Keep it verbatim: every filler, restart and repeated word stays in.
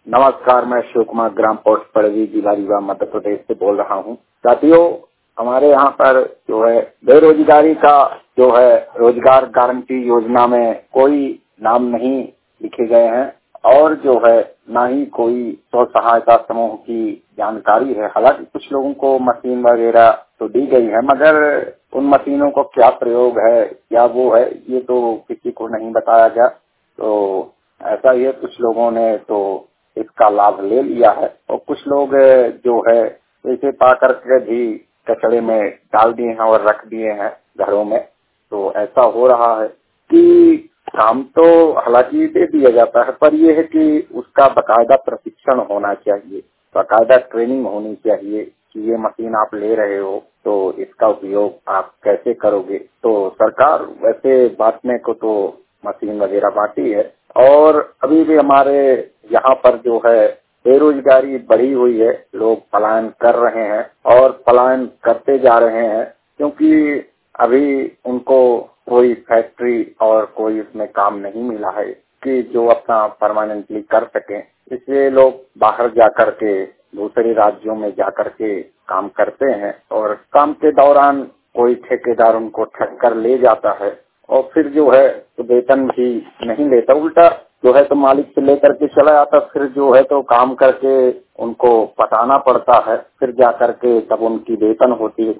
नमस्कार, मैं शिव कुमार ग्राम पोस्ट पड़वी जिला रीवा मध्य प्रदेश से बोल रहा हूँ। साथियों, हमारे यहाँ पर जो है बेरोजगारी का जो है रोजगार गारंटी योजना में कोई नाम नहीं लिखे गए हैं और जो है ना ही कोई स्व सहायता समूह की जानकारी है। हालांकि कुछ लोगों को मशीन वगैरह तो दी गई है, मगर उन मशीनों को क्या प्रयोग है, क्या वो है, ये तो किसी को नहीं बताया गया। तो ऐसा ही है, कुछ लोगों ने तो इसका लाभ ले लिया है और कुछ लोग जो है इसे पा करके भी कचरे में डाल दिए हैं और रख दिए हैं घरों में। तो ऐसा हो रहा है कि काम तो हालांकि दे दिया जाता है, पर यह है कि उसका बाकायदा प्रशिक्षण होना चाहिए, बाकायदा ट्रेनिंग होनी चाहिए कि ये मशीन आप ले रहे हो तो इसका उपयोग आप कैसे करोगे। तो सरकार वैसे बांटने को तो मशीन वगैरह बांटी है और अभी भी हमारे यहाँ पर जो है बेरोजगारी बढ़ी हुई है, लोग पलायन कर रहे हैं और पलायन करते जा रहे हैं क्योंकि अभी उनको कोई फैक्ट्री और कोई उसमें काम नहीं मिला है कि जो अपना परमानेंटली कर सके। इसलिए लोग बाहर जाकर के दूसरे राज्यों में जाकर के काम करते हैं और काम के दौरान कोई ठेकेदार उनको ठग कर ले जाता है और फिर जो है तो वेतन भी नहीं लेता, उल्टा जो है तो मालिक से लेकर के चला जाता, फिर जो है तो काम करके उनको पटाना पड़ता है, फिर जा करके तब उनकी वेतन होती है।